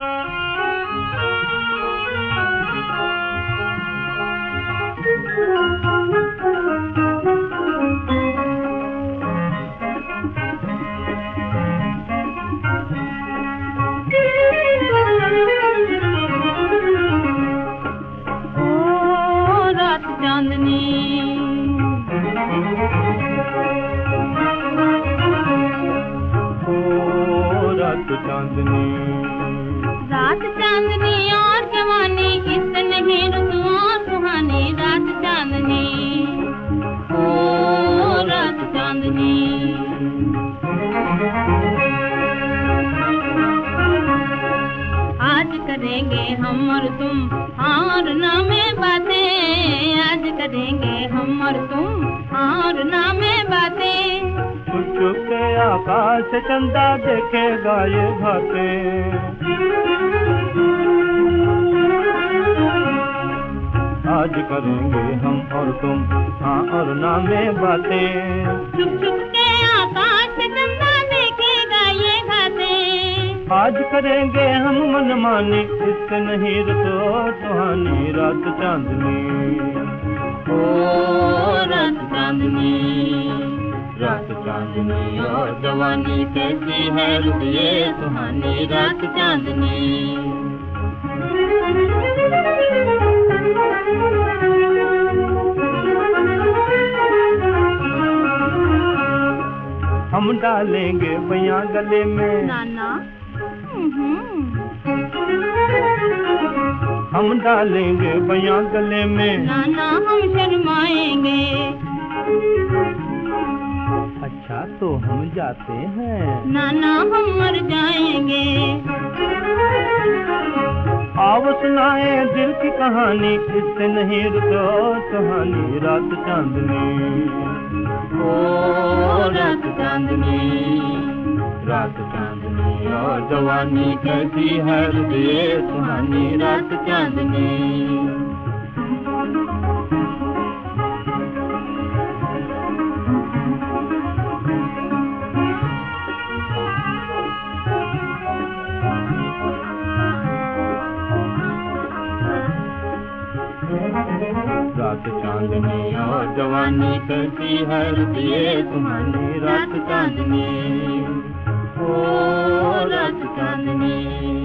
चांदनी रात चांदनी रात चांदनी और जवानी इस नहीं रुतुआ सुहानी रात चांदनी ओ रात चांदनी आज करेंगे हम और तुम और नामे बातें आज करेंगे हम और तुम और नामे बातें छुप छुप के आकाश चंदा देखेगा ये बातें आज करेंगे हम और तुम हाँ और नामे बातें छुप छुप के आकाश चंदा देखेगा ये बातें आज करेंगे हम मनमानी इससे नहीं रुतो सुहानी रात चांदनी ओ रात चांदनी रात चांदनी और जवानी कैसी है रुपये सुहानी रात चांदनी हम डालेंगे बयां गले में नाना हम डालेंगे बयां गले में नाना हम शर्माएंगे अच्छा तो हम जाते हैं नाना हम मर जाएंगे आओ सुनाए दिल की कहानी इससे नहीं रुको सुहानी रात चांदनी ओ रात चांदनी रात चांदनी और जवानी कैसी है रुपये सुहानी रात चांदनी रात चांदनी और जवानी कैसी है रुपये सुहानी रात चांदनी ओ रात चांदनी।